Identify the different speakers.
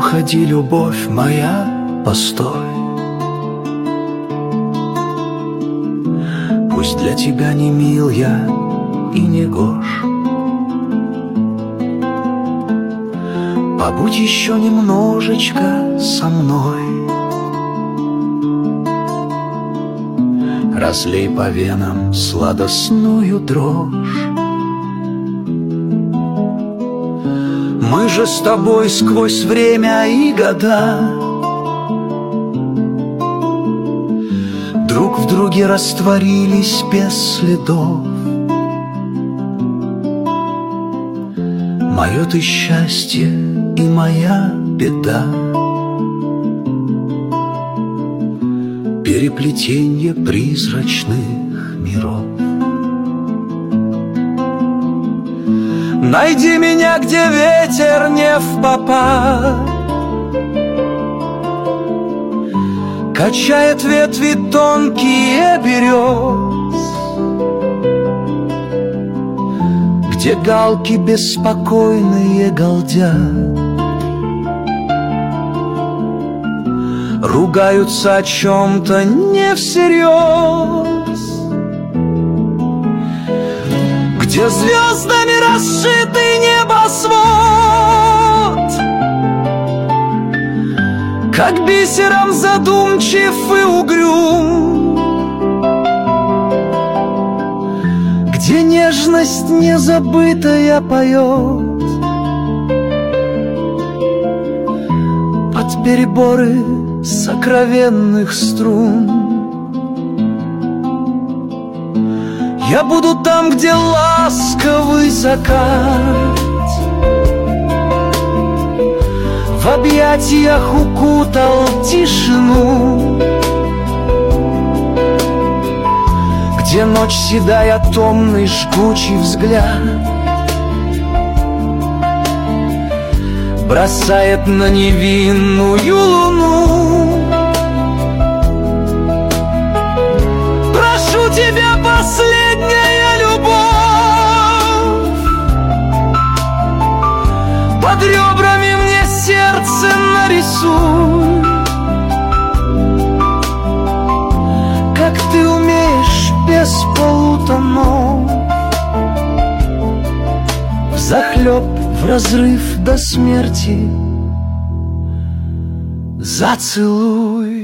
Speaker 1: уходи, любовь моя, постой. Пусть для тебя не мил я и не гош, побудь еще немножечко со мной. Разлей по венам сладостную дрожь. Мы же с тобой сквозь время и года друг в друге растворились без следов. Мое ты счастье и моя беда, переплетенье призрачных миров. Найди меня, где ветер не впопад качает ветви тонкие берез, где галки беспокойные галдят, ругаются о чем-то не всерьез, где звездами расшитый небосвод, как бисером задумчив и угрюм, где нежность незабытая поет под переборы сокровенных струн. Я буду там, где ласковый закат в объятиях укутал тишину, где ночь седая томный жгучий взгляд бросает на невинную луну. Прошу тебя, последняя любовь, под ребрами мне сердце нарисуй, как ты умеешь без полутонов, взахлеб, вразрыв до смерти, зацелуй.